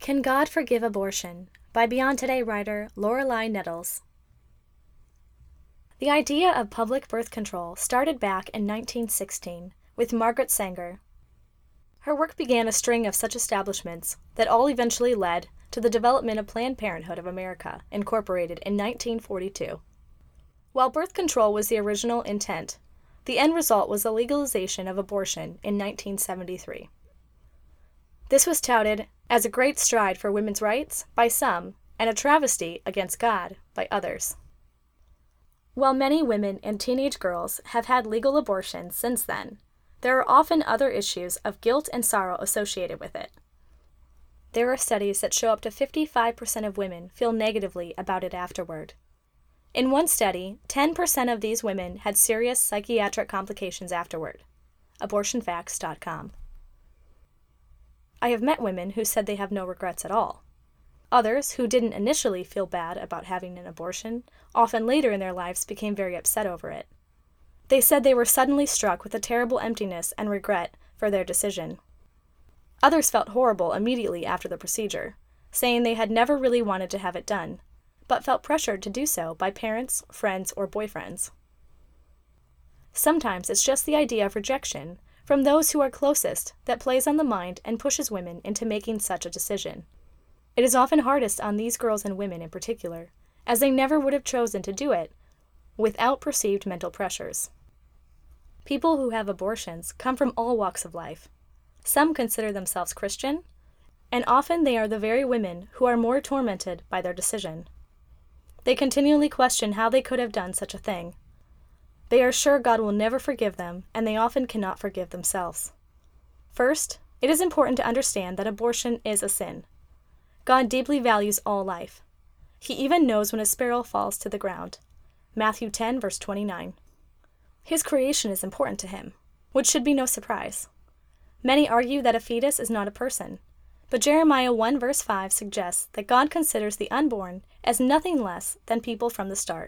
Can God Forgive Abortion? By Beyond Today writer Lorelei Nettles. The idea of public birth control started back in 1916 with Margaret Sanger. Her work began a string of such establishments that all eventually led to the development of Planned Parenthood of America, incorporated in 1942. While birth control was the original intent, the end result was the legalization of abortion in 1973. This was touted as a great stride for women's rights by some and a travesty against God by others. While many women and teenage girls have had legal abortions since then, there are often other issues of guilt and sorrow associated with it. There are studies that show up to 55% of women feel negatively about it afterward. In one study, 10% of these women had serious psychiatric complications afterward. AbortionFacts.com. I have met women who said they have no regrets at all. Others, who didn't initially feel bad about having an abortion, often later in their lives became very upset over it. They said they were suddenly struck with a terrible emptiness and regret for their decision. Others felt horrible immediately after the procedure, saying they had never really wanted to have it done, but felt pressured to do so by parents, friends, or boyfriends. Sometimes it's just the idea of rejection from those who are closest that plays on the mind and pushes women into making such a decision. It is often hardest on these girls and women in particular, as they never would have chosen to do it without perceived mental pressures. People who have abortions come from all walks of life. Some consider themselves Christian, and often they are the very women who are more tormented by their decision. They continually question how they could have done such a thing. They are sure God will never forgive them, and they often cannot forgive themselves. First, it is important to understand that abortion is a sin. God deeply values all life. He even knows when a sparrow falls to the ground. Matthew 10, verse 29. His creation is important to him, which should be no surprise. Many argue that a fetus is not a person, but Jeremiah 1, verse 5 suggests that God considers the unborn as nothing less than people from the start.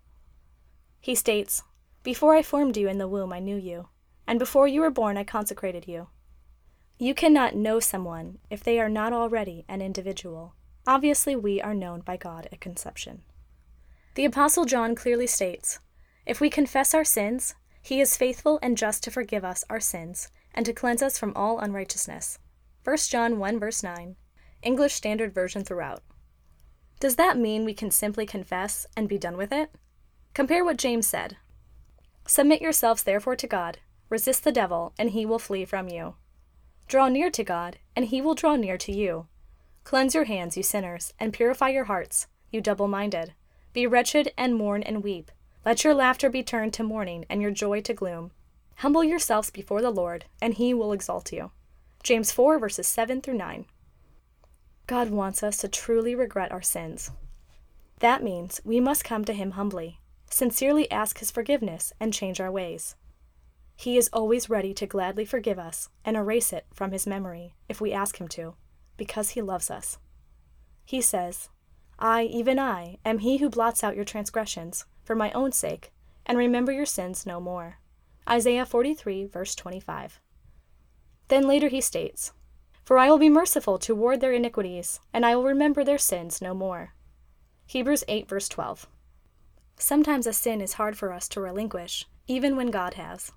He states, "Before I formed you in the womb I knew you, and before you were born I consecrated you." You cannot know someone if they are not already an individual. Obviously, we are known by God at conception. The Apostle John clearly states, "If we confess our sins, he is faithful and just to forgive us our sins and to cleanse us from all unrighteousness." 1 John 1, verse 9, English Standard Version throughout. Does that mean we can simply confess and be done with it? Compare what James said. "Submit yourselves therefore to God, resist the devil, and he will flee from you. Draw near to God, and he will draw near to you. Cleanse your hands, you sinners, and purify your hearts, you double-minded. Be wretched and mourn and weep. Let your laughter be turned to mourning and your joy to gloom. Humble yourselves before the Lord, and he will exalt you." James 4, verses 7 through 9. God wants us to truly regret our sins. That means we must come to him humbly, sincerely ask his forgiveness, and change our ways. He is always ready to gladly forgive us and erase it from his memory if we ask him to, because he loves us. He says, "I, even I, am he who blots out your transgressions for my own sake, and remember your sins no more." Isaiah 43, verse 25. Then later he states, "For I will be merciful toward their iniquities, and I will remember their sins no more." Hebrews 8, verse 12. Sometimes a sin is hard for us to relinquish, even when God has.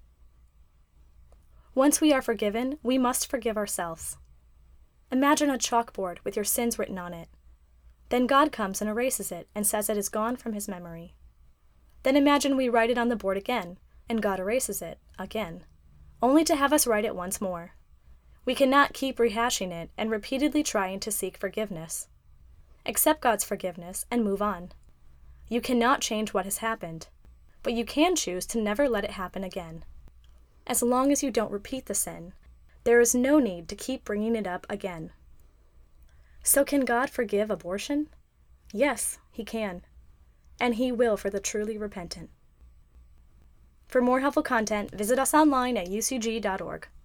Once we are forgiven, we must forgive ourselves. Imagine a chalkboard with your sins written on it. Then God comes and erases it and says it is gone from his memory. Then imagine we write it on the board again, and God erases it again, only to have us write it once more. We cannot keep rehashing it and repeatedly trying to seek forgiveness. Accept God's forgiveness and move on. You cannot change what has happened, but you can choose to never let it happen again. As long as you don't repeat the sin, there is no need to keep bringing it up again. So can God forgive abortion? Yes, he can. And he will for the truly repentant. For more helpful content, visit us online at ucg.org.